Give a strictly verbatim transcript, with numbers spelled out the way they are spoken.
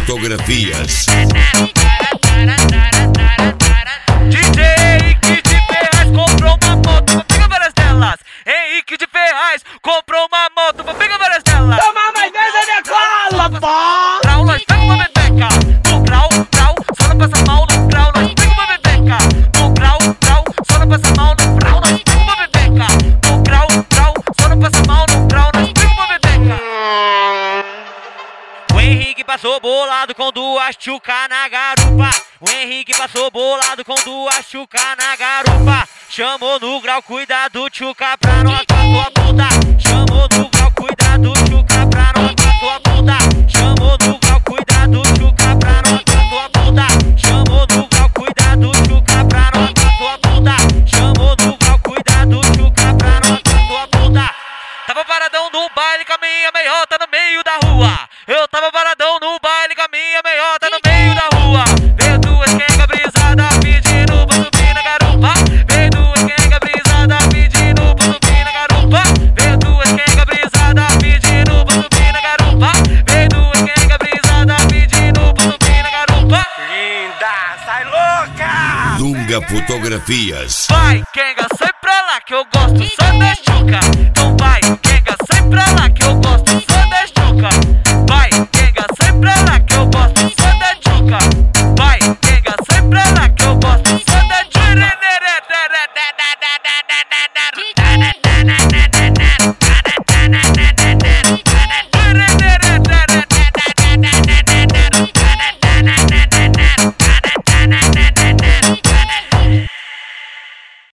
Fotografias. D J Henrique de Ferraz comprou uma moto pra pegar várias delas. Henrique de Ferraz comprou uma moto pra pegar várias delas. Toma mais dez de cola, pô! Grau, nós pega uma bebeca. No grau, grau, só não passa mal. No grau, nós pega uma bebeca. No grau, grau, só não passa mal. No grau, nós pega uma bebeca. No grau, grau, só não passa mal. No grau, nós pega uma bebeca. O Henrique passou bolado com duas tchuca na garupa. O Henrique passou bolado com duas tchuca na garupa. Chamou no grau, cuidado, tchuca, pra nós com a tua bunda. Chamou no grau, cuidado, tchuca, pra nós com a tua bunda. Chamou no grau, cuidado, tchuca, pra nós com a tua bunda. Chamou no grau, cuidado, tchuca, pra nós com a tua bunda. Chamou no grau, cuidado, tchuca, pra nós com a tua bunda. Tava paradão no baile com a minha meiota no meio da rua. Eu tava paradão no baile com a minha meiota no meio da rua. Veio duas quenga brisada pedindo pra subir na garupa. Veio duas quenga brisada pedindo pra subir na garupa. Veio duas quenga brisada pedindo pra subir na garupa. Veio duas quenga brisada pedindo pra subir na garupa. Linda, sai louca! Dunga Fotografias. Vai, quenga, sai pra lá que eu gosto só da tchuca. Então